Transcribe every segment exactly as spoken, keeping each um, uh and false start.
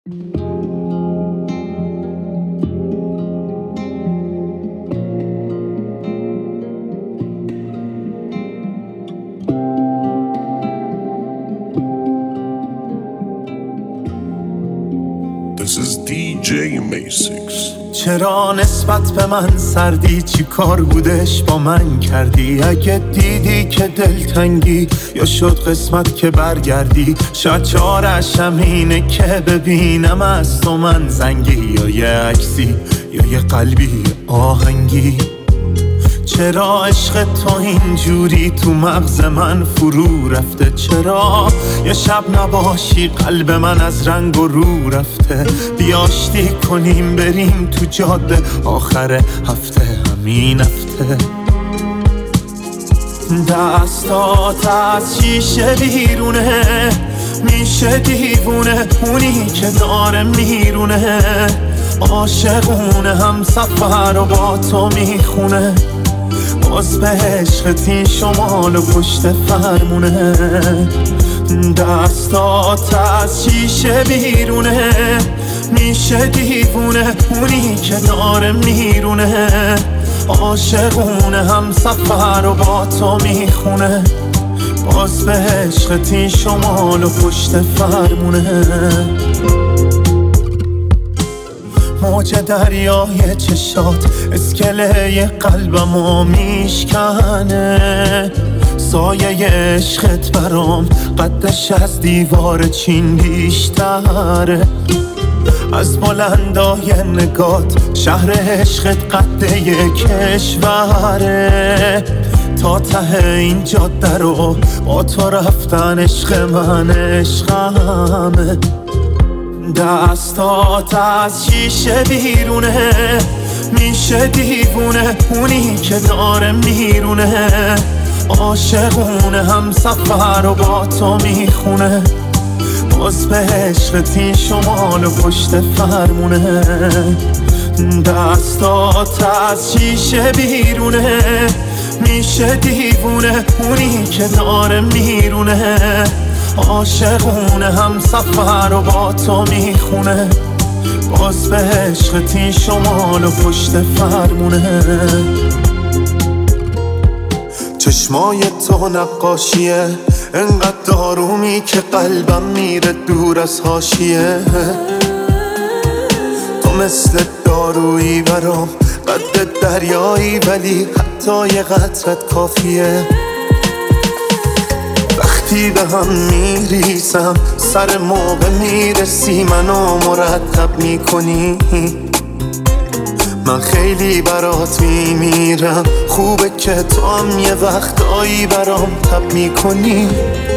This is دی جی Maysix. چرا نسبت به من سردی؟ چی کار بودش با من کردی؟ اگه دیدی که دلتنگی یا شد قسمت که برگردی، شاید چارش همینه که ببینم از تو من زنگی، یا یه عکسی یا یه قلبی آهنگی. چرا عشق تو اینجوری تو مغز من فرو رفته؟ چرا یه شب نباشی قلب من از رنگ و رو رفته؟ بیاشتی کنیم بریم تو جاده آخر هفته، همین هفته. دستات از شیشه بیرونه، میشه دیوونه اونی که داره میرونه، عاشقونه هم سفر و با تو میخونه، باز به عشقت این شمال و پشت فرمونه. دستات از شیشه بیرونه، میشه دیوونه اونی که داره میرونه، عاشقونه هم سفر و با تو میخونه، باز به عشقت این شمال و پشت فرمونه. موج دریای چشات اسکله قلبمو میشکنه، سایه عشقت برام قدش از دیوار چین بیشتره، از بلندای نگات شهر عشقت قده کشوره، تا ته این جاده رو با تو رفتن عشق من عشقمه. دستات از شیشه بیرونه، میشه دیوونه اونی که داره میرونه، عاشقونه هم سفر و با تو میخونه، باز به عشقت این شمال و پشت فرمونه. دستات از شیشه بیرونه، میشه دیوونه اونی که داره میرونه، عاشقونه هم سفر و با تو میخونه، باز به عشقت این شمال و پشت فرمونه. چشمای تو نقاشیه انقدر آرومی که قلبم میره دور از حاشیه، تو مثل دارویی برام قد دریایی، ولی حتی یه قطرت کافیه. وقتی به هم میریسم سر موقع میرسی منو مرتب میکنی، من خیلی برات میمیرم، خوبه که تو هم یه وقتایی برام تب میکنی.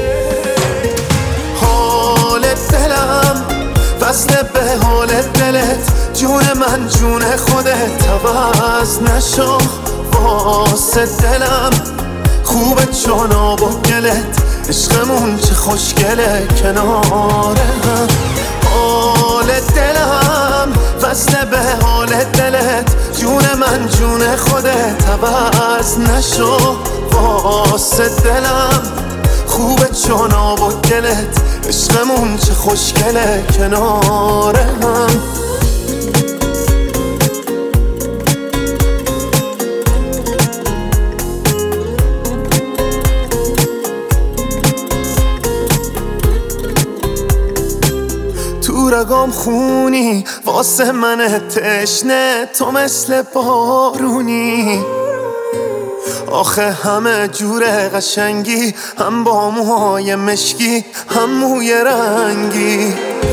حال دلم وصل به حال دلت، جون من جون خودت، عوض نشو واسه دلم، خوبه چون آب و گلت، عشقمون چه خوشگله کنار هم. حال دلم وصل به حال دلت، جون من جون خودت، عوض نشو واسه دلم، خوبه چون آب و گلت، عشقمون چه خوشگله کنار هم. تو رگام خونی واسه من تشنه، تو مثل بارونی، آخه همه جور قشنگی، هم با موهای مشکی هم موی رنگی.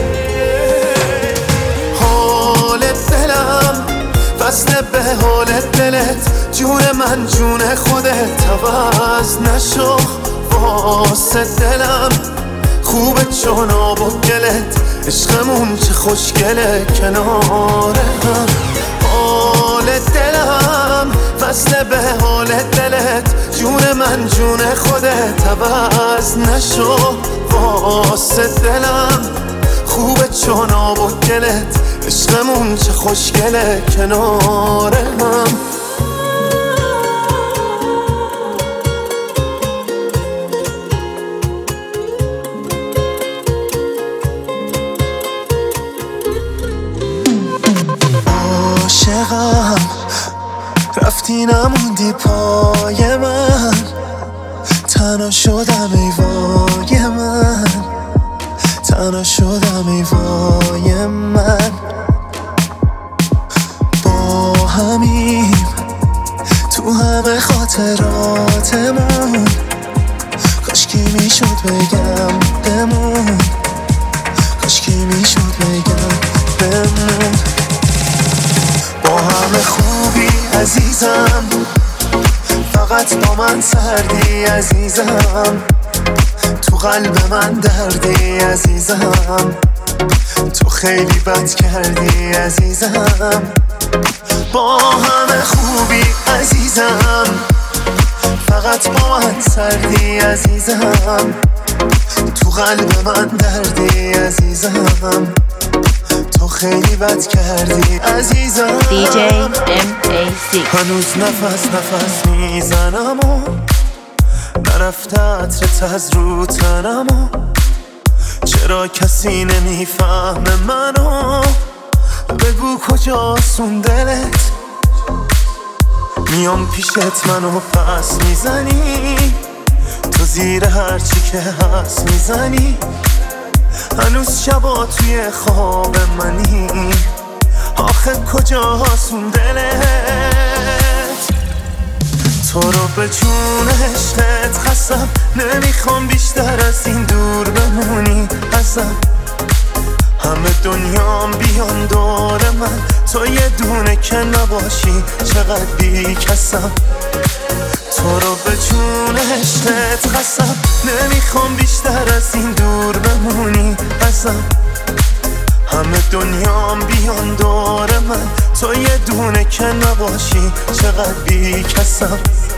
حال دلم وصل به حال دلت، جون من جون خودت، عوض نشو واسه دلم، خوبه چون آب و گلت، عشقمون چه خوشگله کنار هم. حال دلم وصل به حال دلت، جون من جون خودت، عوض نشو واسه دلم، خوبه چون آب و گلت، عشقمون چه خوشگله کنار هم. عاشقم رفتی نموندی پای من، تنها شدم ای وای من، تنها شدم ای وای من. با همیم تو همه خاطراتمون، کاشکی میشد بگم بمون، کاشکی میشد بگم بمون. با همه خوبی عزیزم، فقط با من سردی عزیزم، تو قلب من دردی عزیزم، تو خیلی بد کردی عزیزم. با همه خوبی عزیزم، فقط با من سردی عزیزم، تو قلب من دردی عزیزم، تو خیلی بد کردی عزیزم. دی جی ام ای سیکس هنوز نفس نفس میزنم و نرفته عطرت از رو تنم و چرا کسی نمیفهمه منو؟ بگو کجاست اون دلت؟ میام پیشت منو پس میزنی، تو زیر هرچی که هست میزنی. هنوز شبا توی خواب منی، آخه کجاست اون دلت؟ تو رو به جون عشقت خستم، نمیخوام بیشتر از این دور بمونی ازم. همه دنیام بیان دور من، تو یه دونه که نباشی چقدر بی کسم. تو رو به جون عشقت خستم، نمیخوام بیشتر از این دور بمونی ازم. همه دنیام بیان دور من، تو یه دونه که نباشی چقدر بی کسم.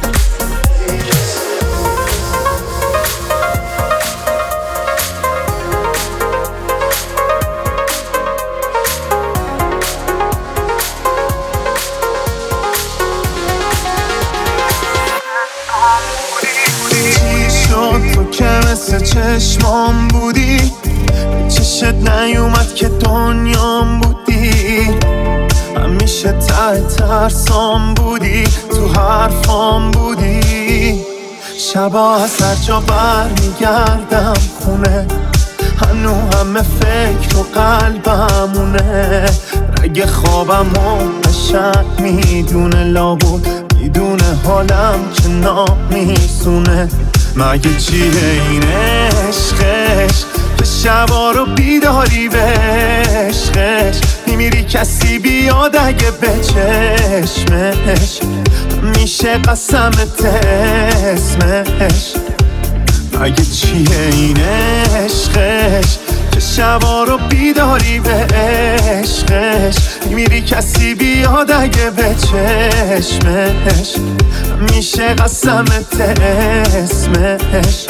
تو که مثل چشمام بودی، چشت نیومد که دنیام بودی. همیشه ته ترسام بودی، تو حرفام بودی. شبا از هر جا بر میگردم خونه، هنو همه فکر و قلبمونه. رگ خوابم و قشنگ میدونه، لابود میدونه حالم که نامیسونه. مگه چیه این عشقش که شبا رو بیداری به عشقش؟ میمیری کسی بیاد اگه به چشمش میشه قسمت اسمش. مگه چیه این عشقش که شبا رو بیداری به عشقش؟ میمیری کسی بیاد اگه به چشمش میشه قسمت اسمش.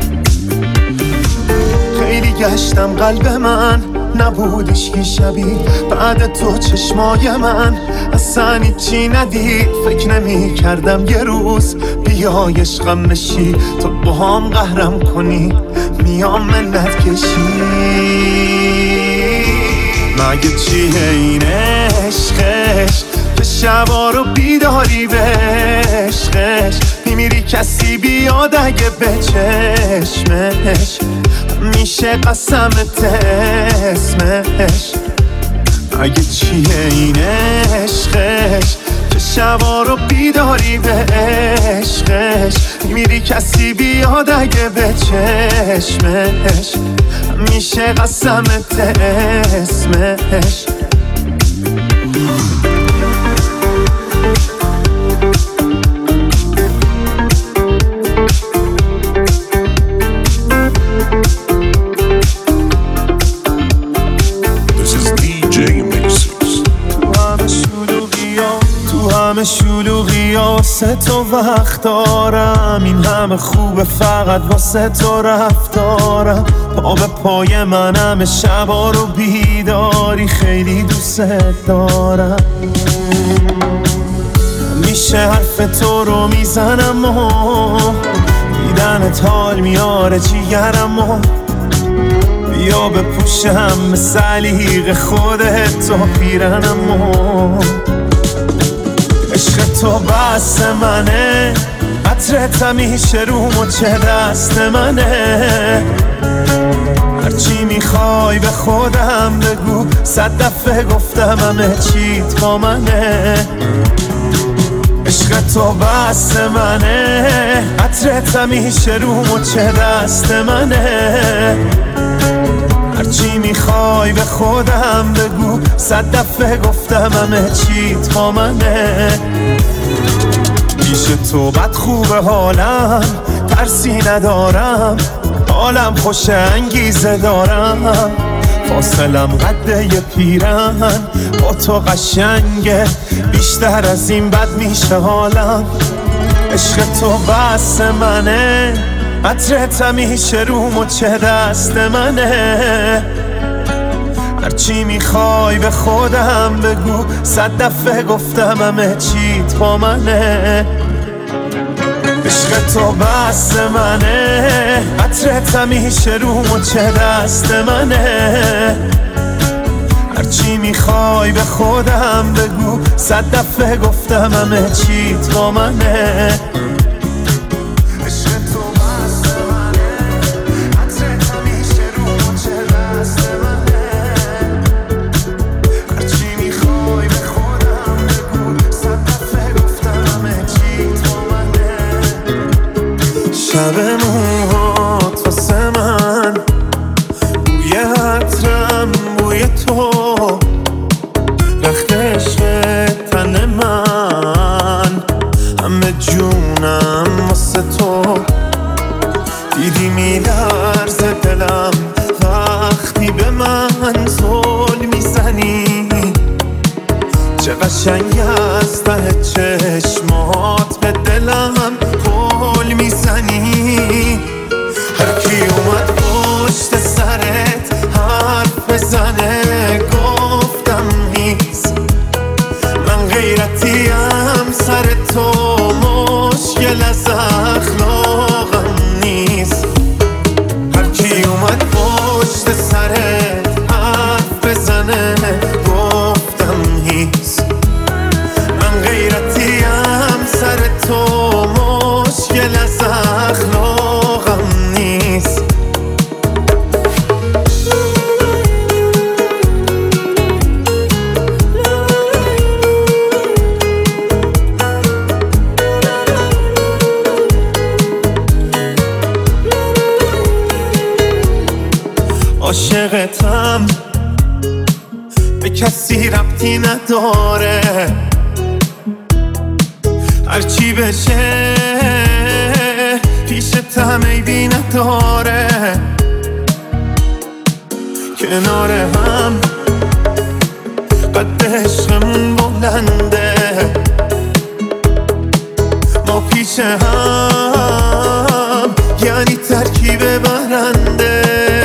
خیلی گشتم قلب من، نبودش که شبیه بعد تو چشمای من اصلا هیچی ندید. فکر نمی کردم یه روز بیای عشقم بشی، تو با هم قهرم کنی میام منت کشی. مگه چیه این عشقش که شبا رو بیداری به عشقش؟ میمیری کسی بیاد اگه به چشمش میشه قسمت اسمش. مگه چیه این عشقش که شبا رو بیداری به عشقش؟ میمیری کسی بیاد اگه به چشمش میشه قسمت اسمش. همه شلوغی واسه تو وقت دارم، این همه خوبه فقط واسه تو رفتارم. پا به پای من همه شبا رو بیداری، خیلی دوست دارم. میشه حرف تو رو میزنم و دیدنت حال میاره جیگرم و بیا بپوشم به سلیق خودت تو پیرنم و تو بس منه، عطرت همیشه رو مچ دست منه. هرچی میخوای به خودم بگو، صد دفعه گفتم همه چیت با منه. عشق تو بس منه، عطرت همیشه رو مچ دست منه. هرچی میخوای به خودم بگو، صد دفعه گفتم همه چیت با منه. پیش تو بد خوبه حالم، ترسی ندارم، حالم خوش انگیزه دارم. فاصلم قده ی پیرن، با تو قشنگه، بیشتر از این بد میشه حالم. عشق تو بس منه، عطرت همیشه رو مچ دست منه. هرچی میخوای به خودم بگو، صد دفعه گفتم همه چیت با منه. عشق تو بس منه، عطرت همیشه رو مچ دست منه. هرچی میخوای به خودم بگو، صد دفعه گفتم همه چیت با منه. شب موهات واسه من، بوی عطرم بوی تو، رخت عشق تن من، همه جونم واسه تو. دیدی میلرزه دلم وقتی به من زل میزنی، چه قشنگ از ته چشمات به دلم قول میزنی. هر کی اومد پشت سرت حرف بزنه، گفتم نیست، من غیرتیم سر تو، مشکل از اخلاقم نیست. هر کی اومد پشت سرت حرف بزنه، گفتم نیست، من غیرتیم سر تو، مشکل از اخلاقم نیست. عاشقتم، به کسی ربطی نداره، هرچی بشه پیشت هم عیبی نداره. کنار هم قد عشقمون بلنده، ما پیش هم یعنی ترکیب برنده.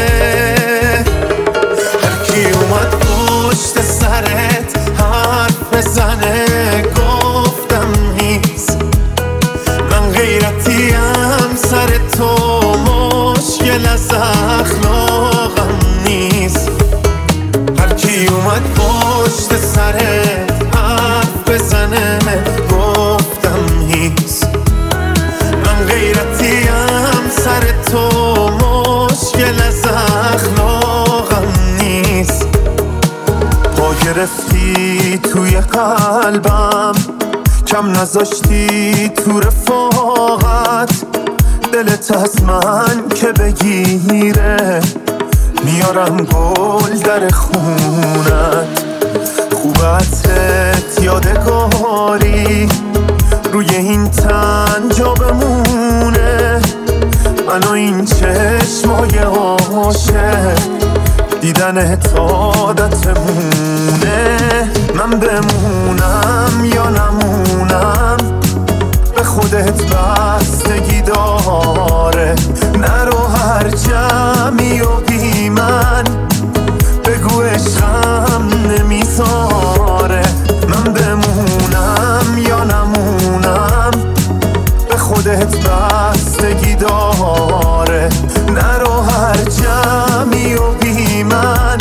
هر کی اومد پشت سرت حرف بزنه، گفتم نیست، من غیرتیم سر تو، مشکل از اخلاقم نیست. هر کی اومد پشت سرت حرف بزنه، گفتم نیست، من غیرتیم سر تو، مشکل از اخلاقم نیست. پا گرفتی توی قلبم، کم نذاشتی تو رفاقت، دلت از من که بگیره، میارم گل در خونت. خوب عطرت یادگاری روی این تن جا بمونه، من و این چشمای عاشق، دیدن عادتمونه. من بمونم یا نمونم، به خودت بستگی داره. نرو هر جمعی و بی من، بگو عشقم نمیذاره. من بمونم یا نمونم، به خودت بستگی داره. نرو هر جمعی و بی من،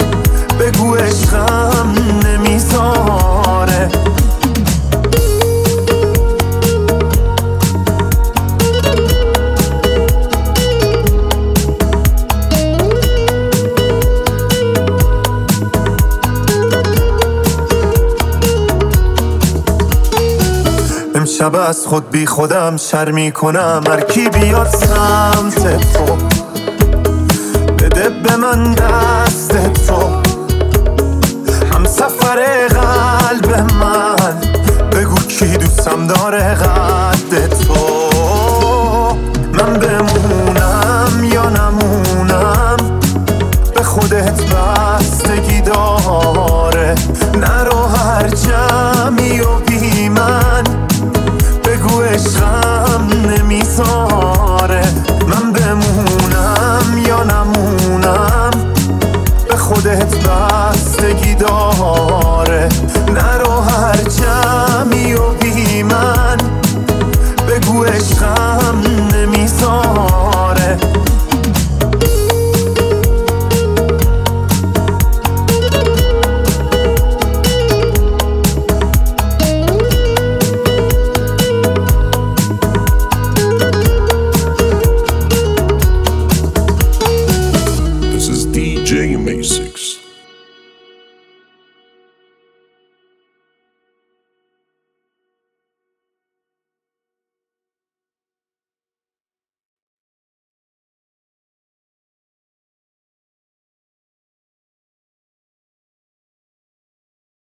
بگو عشقم نمیذاره. شب از خود بی خودم شرمی کنم. هر کی بیاد سمت تو بده به من دست تو، هم سفر قلب من بگو کی دوستم داره قد تو. من بمونم یا نمونم به خودت بستگی داره. نرو هر جمعی و بی من بگو عشقم نمیذاره. من بمونم یا نمونم به خودت بستگی داره. نرو هر جمعی و بی من بگو عشقم